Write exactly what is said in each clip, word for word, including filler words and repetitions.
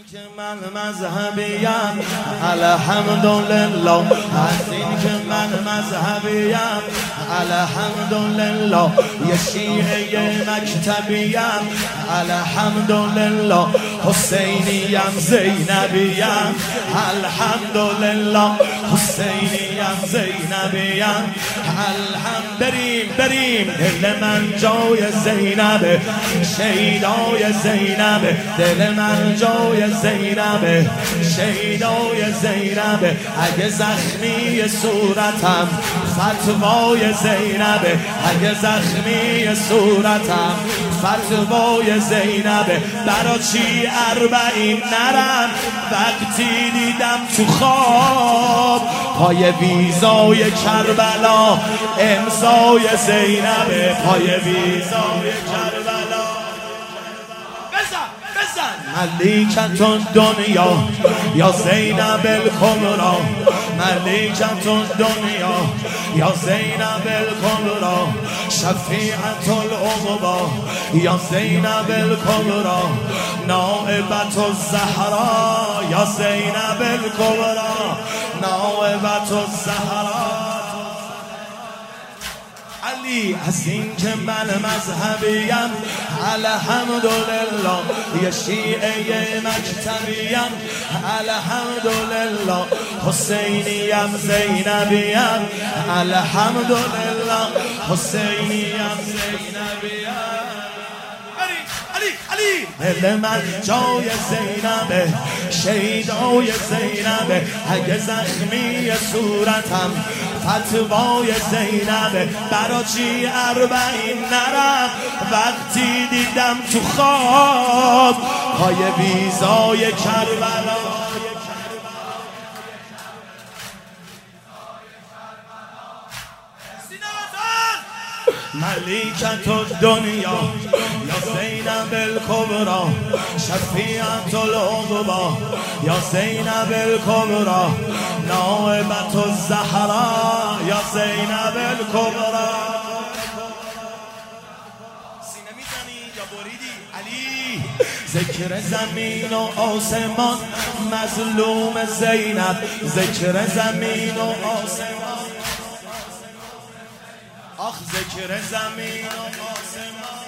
که من مذهبیم الحمدلله، از این که من مذهبیم الحمدلله، یه شیعه مکتبیم الحمدلله، حسینیم زینبیم الحمدلله، حسینیم زینبیم الحمد. بریم بریم دل من جای زینبه، شیدای زینبه، دل من جای زینبه، شیدای زینبه، اگه زخمی صورتم فتوای زینبه، اگه زخمی صورتم فتوای زینبه، برا چی اربعین نرم وقتی دیدم تو خواب پای ویزای کربلا امضای زینبه، پای ویزای کربلا. بزن بزن ملیکتون دنیا یا زینب الکبرا، ملیکتون دنیا یا زینب الکبرا، شفیعت العقبا یا زینب الکبرا، نائبت الزهرا یا زینب الکبرا، نائبت الزهرا. علی از این که من مذهبیم الحمدلله، یه شیعه مکتبیم الحمدلله، حسینیم زینبیم الحمدلله، حسینیم زینبیم. علی علی دل من جای زینبه، شیدای زینبه، اگه زخمی صورتم فتوای زینبه، برا چی اربعین نرم وقتی دیدم تو خواب پای ویزای کربلا. ملیکت الدنیا یا زینب الکبرا، شفیعت العقبا یا زینب الکبرا، نائبت الزهرا یا زینب الکبرا. سینه میزنی یا بریدی علی؟ ذکر زمین و آسمان مظلوم زینب، ذکر زمین و آسمان، آخ ذکر زمین و آسمان،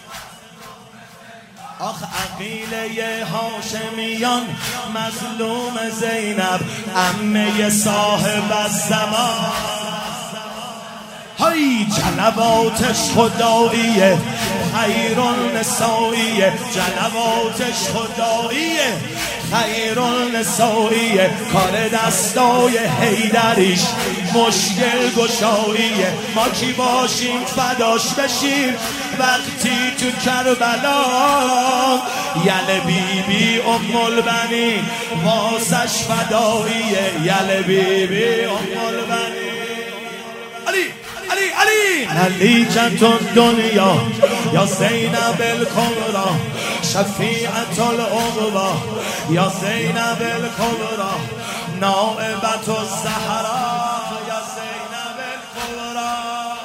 آخ عقیله هاشمیان مظلوم زینب، عمه صاحب الزمان. های جلواتش خداییه خیر النسائیه، جلواتش خداییه خیر النسائیه، کار دستای حیدریش مشکل گشاییه، ما کی باشیم فداش بشیم وقتی تو کربلا، یل بی بی ام البنین واسش فداییه، یل بی بی ام البنین. علی علی علی ملیکتون دنیا یا زینب الکبرا، شفیعت العقبا یا زینب الکبرا، نائبت الزهرا یا زینب الکبرا.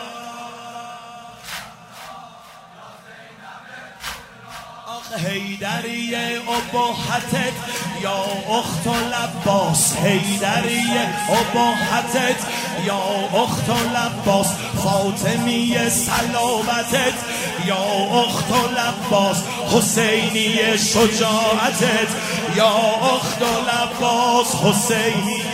آخ حیدری ابهتت یا اخت العباس، حیدری ابهتت یا اخت العباس، فاطمی صلابتت یا اخت العباس، حسینی شجاعتت یا اخت العباس، حسینی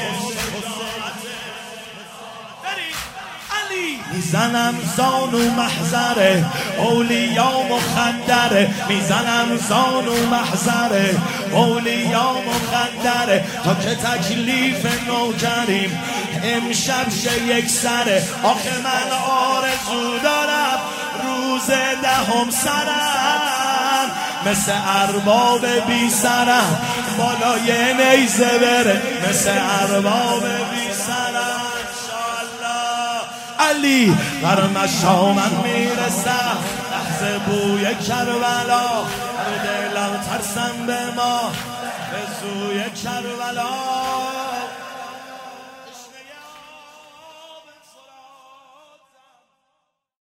میزنم زانو محضره اولیا مخدره، میزنم زانو محضره اولیا مخدره، تا که تکلیف نوکریم امشب شه یک سره. آخه من آرزو دارم روز دهم سرم مثل ارباب بی سرم بالای نیزه بره، مثل ارباب بی سرم. علی بر مشامم میرسم لحظه بوی کربلا، هر دلم ترسم به ما به سوی کربلا.